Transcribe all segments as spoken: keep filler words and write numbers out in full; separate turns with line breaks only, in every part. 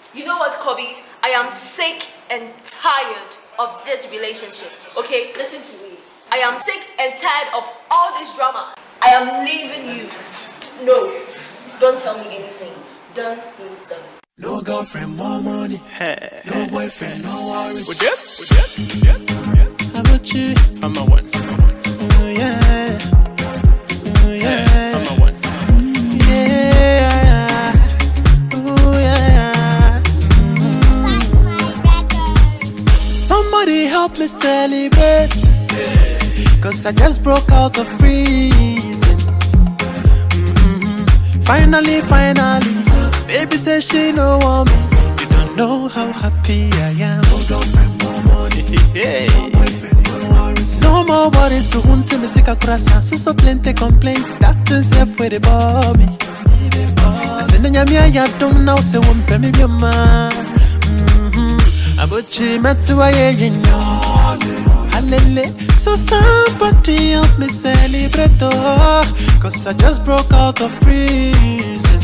You know what, Kobe? I am sick and tired of this relationship. Okay, listen to me. I am sick and tired of all this drama. I am leaving you. No, don't tell me anything. Done means done.
No girlfriend, more money. Hey. No boyfriend, no worries.
With that, with that, with that, with that.
How about you?
I'm a one, I'm a one.
Oh yeah, oh yeah.
Hey, I'm a one.
Yeah, oh yeah. Mm-hmm. Somebody help me celebrate, cause I just broke out of prison. Mm-hmm. Finally, finally. Baby says she no want me. You don't know how happy I am. No girlfriend, more money. Hey. No boyfriend, no worries. No more worries. So won't tell me sick of croissant. So so plenty complaints. That self where they bore me. I said no nyami I don't know. Say won't pay me be man. Mhm. Abuchi matuwa ye yinyo. Hallelujah. So somebody help me celebrate oh, cause I just broke out of prison.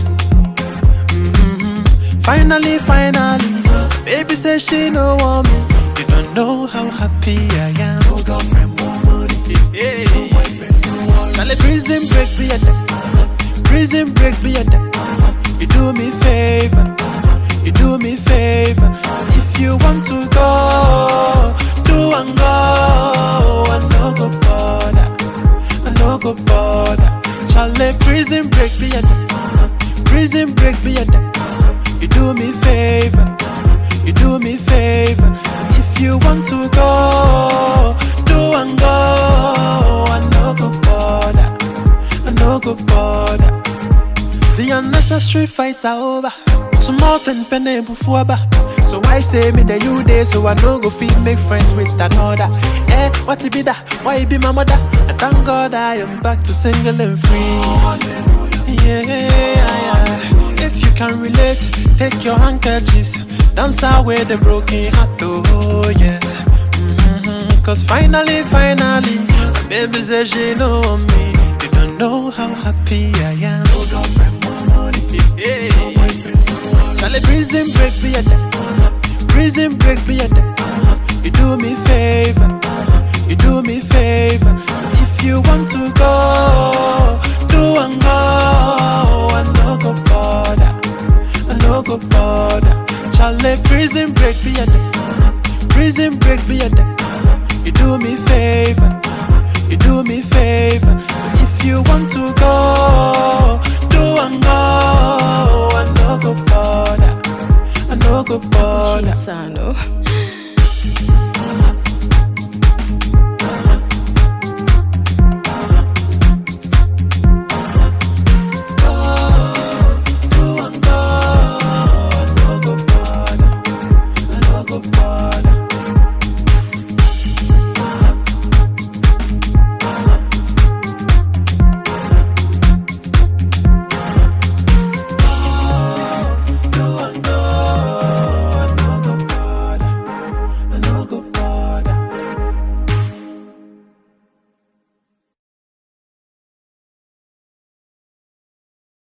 Finally, finally, baby says she no want me. You don't know how happy I am. No girlfriend, more money. Yeah. No boyfriend, no worries. Charlie, prison break be a day. Prison break be a day. You do me favor. You do me favor. So if you want to go, do and go. I no go bother. I no go bother. Charlie, prison break be a day. Prison break be a day. You do me favor, you do me favor. So if you want to go, do and go. I no go bother, I no go bother. The unnecessary fights are over. So more than penny before. So why say me that you there? So I no go feel make friends with another. Eh, what it be that? Why it be my mother? I thank God I am back to single and free. Yeah, yeah. If you can relate, take your handkerchiefs, dance away the broken heart, oh yeah. Mm-hmm. Cause finally, finally, my baby says she know me. You don't know how happy I am. No girlfriend, more money. Yeah. No boyfriend, no worries. Charlie, prison break be a day. Prison break be a day. You do me favor. You do me favor. So if you want to go, do and go. I no go bother. I no go bother. Charlie, prison break be a day. Prison break be a day. You do me favor. You do me favor. So if you want to go, do and go. I no go bother. I no go bother.
Chisano.